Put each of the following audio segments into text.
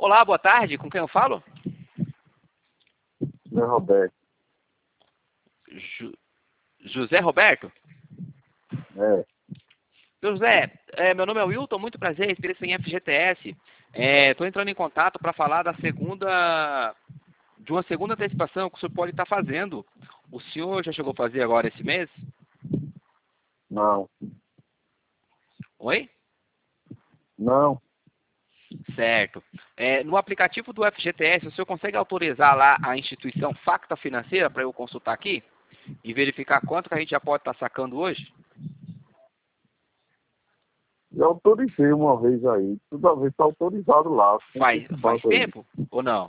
Olá, boa tarde. Com quem eu falo? Meu Roberto. José Roberto? É. Seu José, meu nome é Wilton, muito prazer, experiência em FGTS. Estou entrando em contato para falar de uma segunda antecipação que o senhor pode estar fazendo. O senhor já chegou a fazer agora esse mês? Não. Oi? Não. Certo. No aplicativo do FGTS, o senhor consegue autorizar lá a instituição Facta Financeira para eu consultar aqui e verificar quanto que a gente já pode estar sacando hoje? Eu autorizei uma vez aí. Toda vez está autorizado lá. Faz tempo ou não?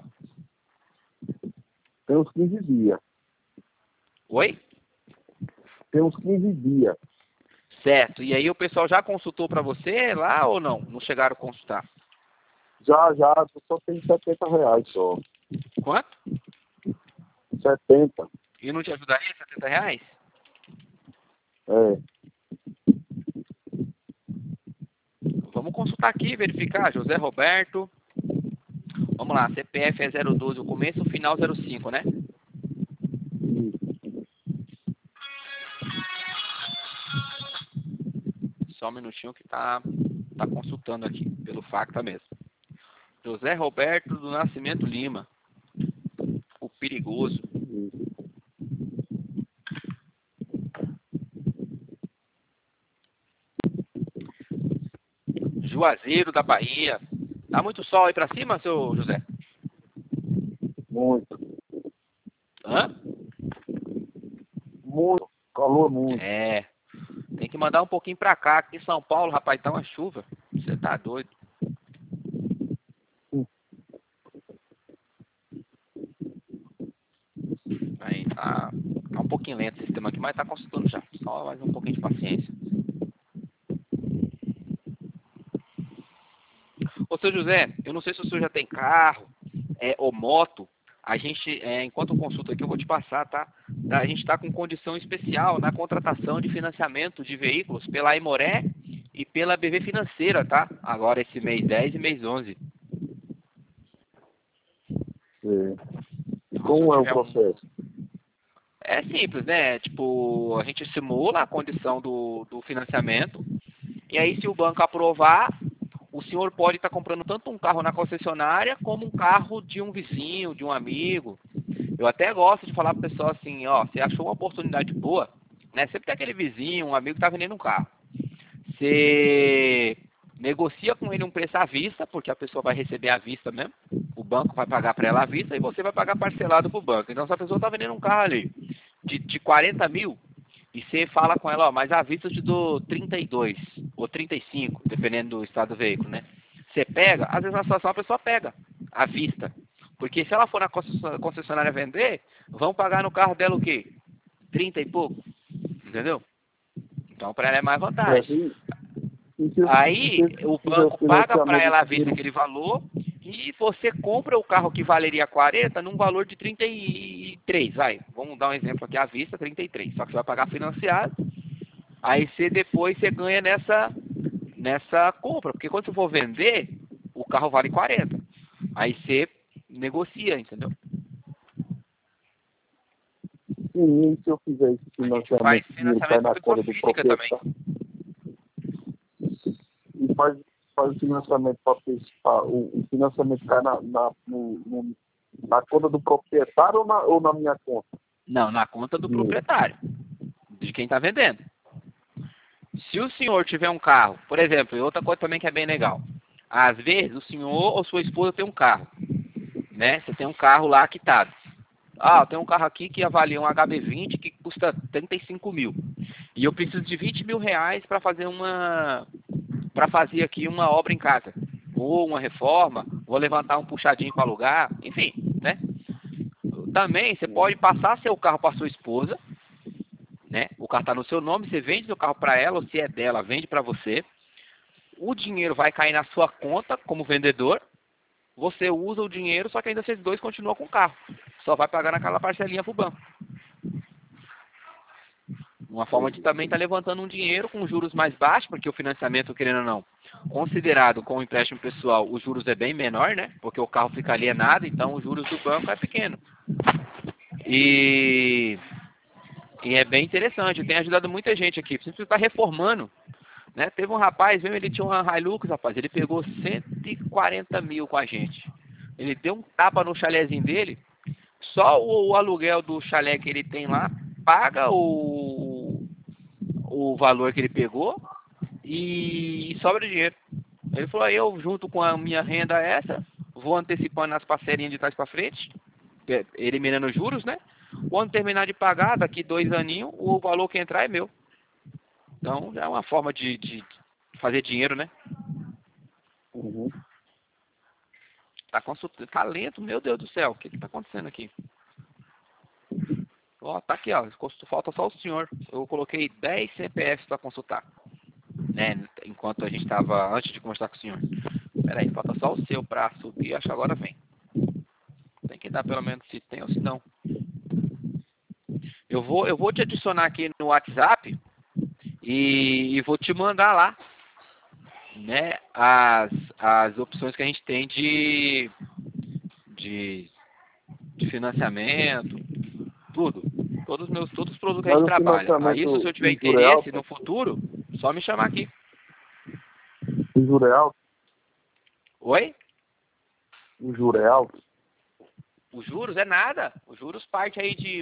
Tem uns 15 dias. Oi? Tem uns 15 dias. Certo. E aí o pessoal já consultou para você lá ou não? Não chegaram a consultar? Já, só tem R$ 70 só. Quanto? 70. E não te ajudaria R$ 70? É. Vamos consultar aqui, verificar. José Roberto. Vamos lá, CPF é 012, o começo, o final 05, né? Só um minutinho que tá consultando aqui, pelo Facta mesmo. José Roberto do Nascimento Lima. O perigoso. Juazeiro da Bahia. Tá muito sol aí pra cima, seu José? Muito. Hã? Muito. Calor muito. Tem que mandar um pouquinho pra cá. Aqui em São Paulo, rapaz, tá uma chuva. Você tá doido. Aí tá um pouquinho lento esse sistema aqui, mas tá consultando já. Só mais um pouquinho de paciência. Ô, seu José, eu não sei se o senhor já tem carro ou moto. A gente, enquanto eu consulto aqui, eu vou te passar, tá? A gente está com condição especial na contratação de financiamento de veículos pela Aimoré e pela BV Financeira, tá? Agora esse mês 10 e mês 11. E como é o processo? É simples, né? Tipo, a gente simula a condição do financiamento. E aí, se o banco aprovar, o senhor pode estar comprando tanto um carro na concessionária como um carro de um vizinho, de um amigo. Eu até gosto de falar para o pessoal assim, ó, você achou uma oportunidade boa, né? Sempre tem aquele vizinho, um amigo que está vendendo um carro. Você negocia com ele um preço à vista, porque a pessoa vai receber à vista mesmo. O banco vai pagar para ela à vista e você vai pagar parcelado para o banco. Então, se a pessoa está vendendo um carro ali de 40 mil, e você fala com ela, ó, mas à vista eu te dou 32 ou 35, dependendo do estado do veículo, né? Você pega, às vezes na situação a pessoa pega à vista. Porque se ela for na concessionária vender, vão pagar no carro dela o quê? 30 e pouco. Entendeu? Então para ela é mais vantagem. Aí o banco paga para ela à vista aquele valor e você compra o carro que valeria 40 num valor de 33, vai. Vamos dar um exemplo aqui à vista, 33. Só que você vai pagar financiado. Aí depois você ganha nessa compra, porque quando você for vender, o carro vale 40. Aí você negocia, entendeu? Sim, e se eu fizer esse financiamento, faz financiamento na pessoa conta do física também. proprietário? E faz o financiamento o financiamento cai na conta do proprietário ou na minha conta? Não, na conta do proprietário, de quem está vendendo. Se o senhor tiver um carro, por exemplo, e outra coisa também que é bem legal, às vezes o senhor ou sua esposa tem um carro, né? Você tem um carro lá quitado. Ah, eu tenho um carro aqui que avalia um HB20 que custa 35 mil. E eu preciso de 20 mil reais para fazer aqui uma obra em casa. Ou uma reforma, vou levantar um puxadinho para alugar, enfim, né? Também você pode passar seu carro para sua esposa, né? O carro está no seu nome, você vende seu carro para ela, ou se é dela, vende para você. O dinheiro vai cair na sua conta como vendedor. Você usa o dinheiro, só que ainda vocês dois continuam com o carro. Só vai pagar naquela parcelinha pro banco. Uma forma de também estar levantando um dinheiro com juros mais baixos, porque o financiamento, querendo ou não, considerado com o empréstimo pessoal, os juros é bem menor, né? Porque o carro fica alienado, então os juros do banco é pequeno. E é bem interessante, tem ajudado muita gente aqui. Você está reformando, né? Teve um rapaz, mesmo, ele tinha uma Hilux, rapaz, ele pegou 140 mil com a gente. Ele deu um tapa no chalézinho dele, só o aluguel do chalé que ele tem lá paga o valor que ele pegou e sobra dinheiro. Ele falou, eu junto com a minha renda essa, vou antecipando as parcelinhas de trás para frente, eliminando os juros, né? Quando terminar de pagar, daqui 2 aninhos, o valor que entrar é meu. Então, já é uma forma de fazer dinheiro, né? Uhum. Tá lento, meu Deus do céu. O que tá acontecendo aqui? Ó, tá aqui, ó. Falta só o senhor. Eu coloquei 10 CPFs para consultar, né? Enquanto a gente estava, antes de conversar com o senhor. Pera aí, falta só o seu para subir. Acho que agora vem. Tem que dar pelo menos se tem ou se não. Eu vou te adicionar aqui no WhatsApp e vou te mandar lá, né, as opções que a gente tem de financiamento, tudo. Todos os produtos que a Mas gente o trabalha. Aí, se o financiamento senhor tiver em juro é interesse alto? no futuro, só me chamar aqui. Em juro é alto? Oi? Em juro é alto? Os juros é nada. Os juros parte aí de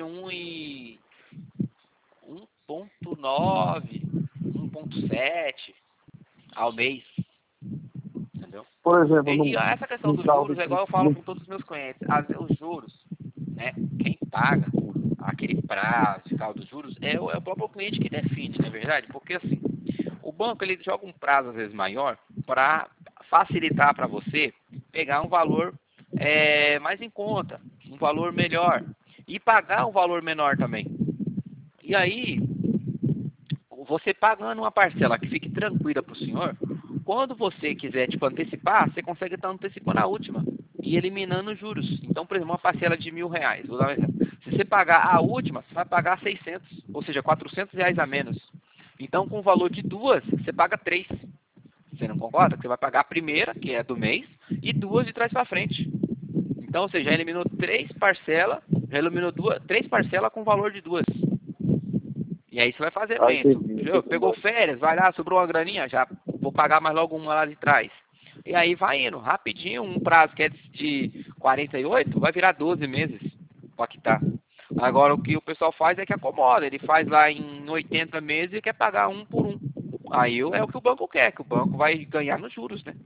1,9, 1,7 ao mês. Entendeu? Por exemplo, E essa questão num dos carro juros é igual eu falo com todos os meus clientes. Os juros, né? Quem paga aquele prazo e tal dos juros é o próprio cliente que define, não é verdade? Porque assim, o banco ele joga um prazo às vezes maior para facilitar para você pegar um valor mais em conta, um valor melhor e pagar um valor menor também. E aí, você pagando uma parcela que fique tranquila para o senhor, quando você quiser tipo, antecipar, você consegue estar antecipando a última e eliminando os juros. Então, por exemplo, uma parcela de R$ 1.000, vou dar um exemplo. Se você pagar a última, você vai pagar 600, ou seja, R$ 400 a menos. Então, com o valor de duas, você paga 3. Você não concorda? Você vai pagar a primeira, que é do mês, e duas de trás para frente. Então, você já eliminou 3 parcelas, já eliminou 3 parcelas com o valor de duas. E aí você vai fazer lento. Pegou férias, vai lá, sobrou uma graninha, já vou pagar mais logo uma lá de trás. E aí vai indo, rapidinho, um prazo que é de 48, vai virar 12 meses para quitar. Agora o que o pessoal faz é que acomoda, ele faz lá em 80 meses e quer pagar um por um. Aí é o que o banco quer, que o banco vai ganhar nos juros, né?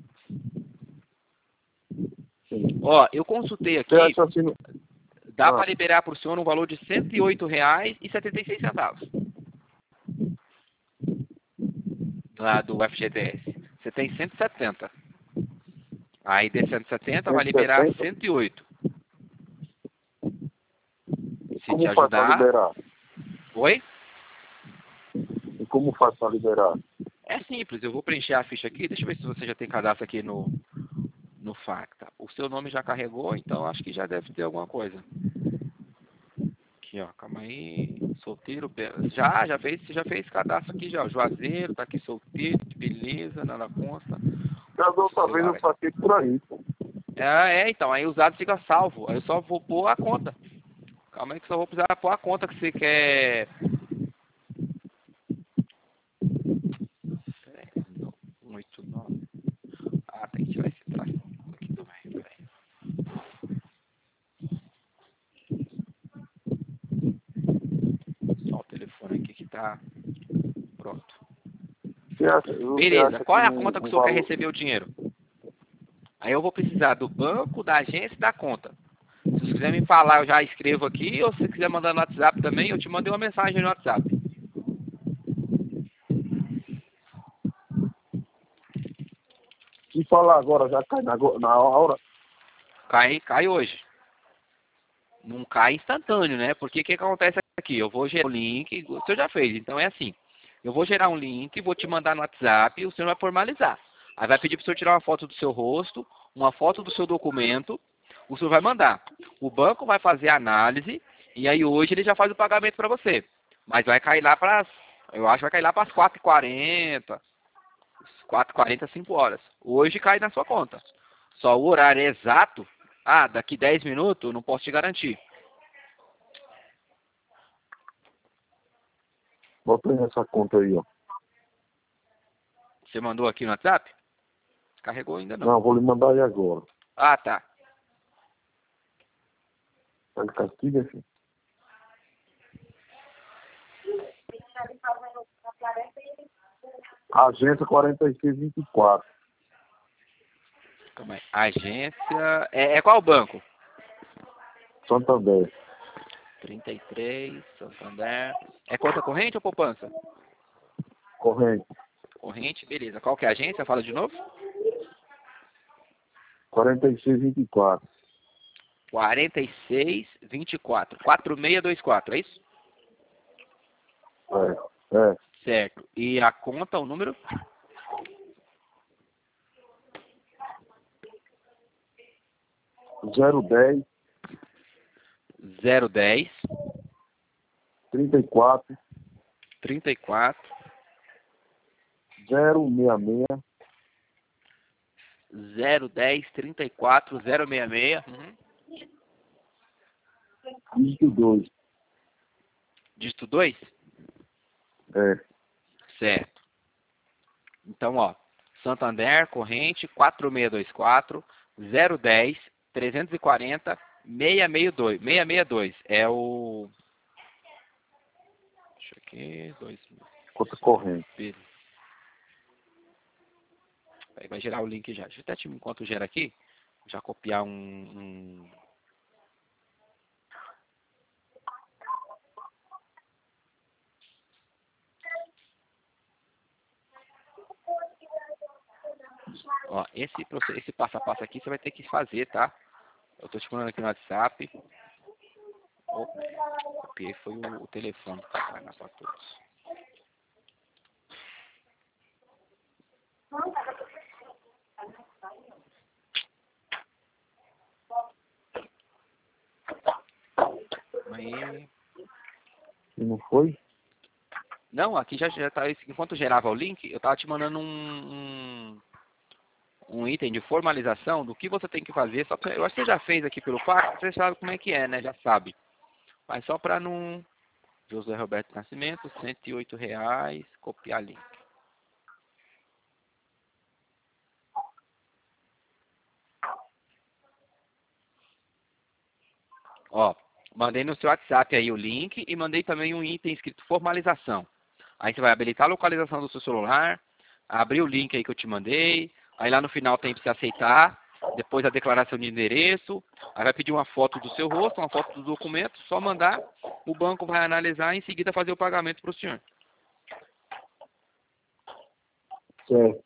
Ó, eu consultei aqui, assim, dá para liberar para o senhor um valor de R$ 108,76. Lá do FGTS. Você tem 170. Aí de 170 vai liberar 108. Se como te faz para ajudar. liberar? Oi? E como faz para liberar? É simples, eu vou preencher a ficha aqui. Deixa eu ver se você já tem cadastro aqui no Facta. O seu nome já carregou, então acho que já deve ter alguma coisa. Aqui, ó, calma aí. Solteiro, já fez, você já fez cadastro aqui já. Juazeiro, tá aqui solteiro, beleza, nada consta. Da outra vez eu saquei por aí, pô. Então, aí os dados ficam salvos. Aí eu só vou pôr a conta. Calma aí que só vou precisar pôr a conta que você quer. 189. Ah, tem que tirar esse traço aqui também, peraí. Só o telefone aqui que tá pronto. Beleza, qual é a conta que o senhor quer receber o dinheiro? Aí eu vou precisar do banco, da agência e da conta. Se você quiser me falar, eu já escrevo aqui, ou se você quiser mandar no WhatsApp também, eu te mandei uma mensagem no WhatsApp. Se falar agora, já cai na hora? Cai hoje. Não cai instantâneo, né? Porque o que acontece aqui? Eu vou gerar um link, o senhor já fez, então é assim. Eu vou gerar um link, vou te mandar no WhatsApp e o senhor vai formalizar. Aí vai pedir para o senhor tirar uma foto do seu rosto, uma foto do seu documento, o senhor vai mandar. O banco vai fazer a análise e aí hoje ele já faz o pagamento para você. Mas vai cair lá para, eu acho que vai cair lá para as 4h40. 4h40, 5 horas. Hoje cai na sua conta. Só o horário exato, daqui 10 minutos, eu não posso te garantir. Bota aí nessa conta aí, ó. Você mandou aqui no WhatsApp? Carregou ainda não. Não, vou lhe mandar aí agora. Ah, tá. Tá de castigo, filho? Agência 4624. Calma aí. Agência... É qual banco? Santander. 33, Santander. É conta corrente ou poupança? Corrente. Corrente, beleza. Qual que é a agência? Fala de novo. 4624. 4624. 4624, é isso? É. Certo. E a conta, o número? Zero 10 010 34 34 066 010 34 066. dígito 2. Dígito 2? É. Certo. Então, ó, Santander, corrente 4624 010 340 662. 662 é o... Deixa aqui, 2000. Conta corrente. Aí vai gerar o link já. Deixa eu até, enquanto gera aqui, já copiar um... Ó, esse passo a passo aqui você vai ter que fazer, tá? Eu tô te mandando aqui no WhatsApp. Opa, copiei, foi o telefone que tá na para todos. Aí... E não foi? Não, aqui já tá. Enquanto gerava o link, eu tava te mandando um item de formalização do que você tem que fazer. Só pra, eu acho que você já fez aqui pelo Pacto, você sabe como é que é, né? Já sabe. Mas só para não... José Roberto Nascimento, R$108, copiar link. Ó, mandei no seu WhatsApp aí o link e mandei também um item escrito formalização. Aí você vai habilitar a localização do seu celular, abrir o link aí que eu te mandei, aí lá no final tem para você aceitar, depois a declaração de endereço, aí vai pedir uma foto do seu rosto, uma foto do documento, só mandar, o banco vai analisar e em seguida fazer o pagamento para o senhor. Certo.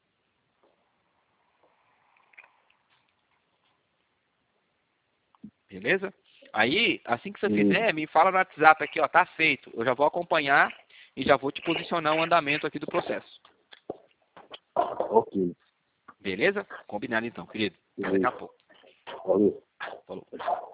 Beleza? Aí, assim que você fizer, me fala no WhatsApp aqui, ó, tá feito. Eu já vou acompanhar e já vou te posicionar o andamento aqui do processo. Ok. Beleza? Combinado então, querido. Até daqui a pouco. Valeu. Falou.